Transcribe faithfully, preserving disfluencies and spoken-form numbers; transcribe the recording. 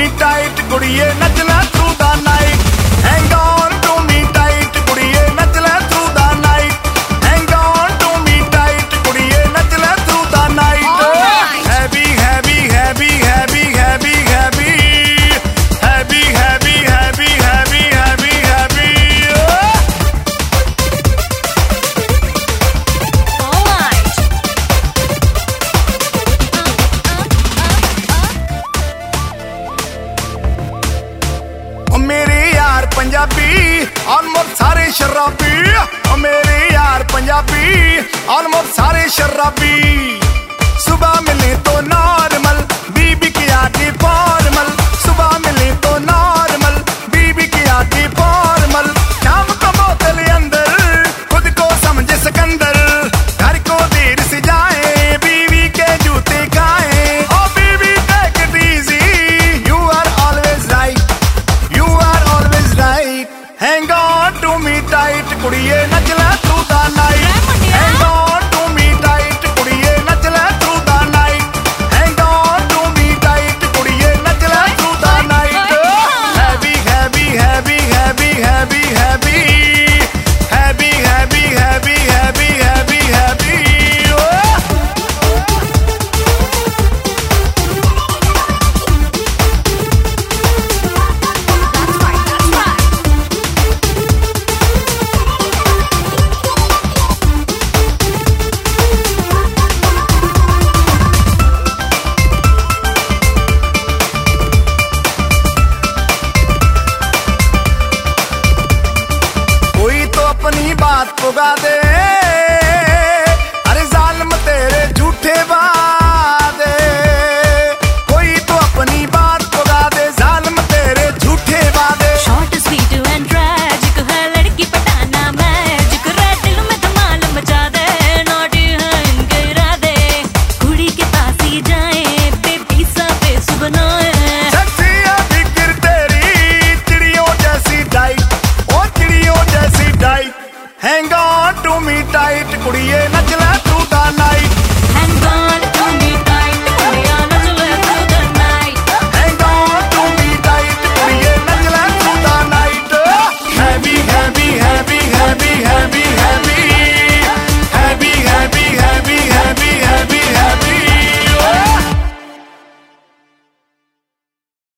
me tight कुड़िए नच ले through the night. Hang on to me tight कुड़िए नच ले through the night. Hang on to me tight कुड़िए नच ले through the night. Heavy heavy heavy heavy heavy heavy heavy heavy heavy heavy heavy heavy. मेरे यार Punjabi almost सारे शराबी. मेरे यार पंजाबी ऑलमोस्ट सारे शराबी. सुबह मिले तो नॉर्मल बीबी की आती फॉर्मल. सुबह मिले तो नॉर्मल बीबी की आती फॉर्मल. शाम को बोतल अंदर खुद को समझे सिकंदर. घर को देर से जाए बीवी के जूते खाए. ओ बीबी take it easy you are always right. You are always right. Hang on to me tight कुड़िए नच ले through the night. Hang on to me tight कुड़िए नच ले through the night. Hang on to me tight कुड़िए नच ले through the night. Heavy heavy heavy heavy heavy heavy heavy heavy heavy heavy heavy heavy. कोई तो अपनी बात पुगा दे. अरे जालिम तेरे झूठे वादे. कोई तो अपनी बात पुगा दे. जालिम तेरे झूठे वादे. Short, sweet and tragic है लड़की पटाना मैजिक. रेड दिल में धमाल मचा दे. नॉटी है इनके इरादे. कुड़ी के पास ही जाए बेबी सा फेस बनाए. सेक्सी है फिक्र तेरी चिड़ियों जैसी डाइट. ओ चिड़ियों जैसी diet. Hang on to me tight कुड़िए नच ले through the night.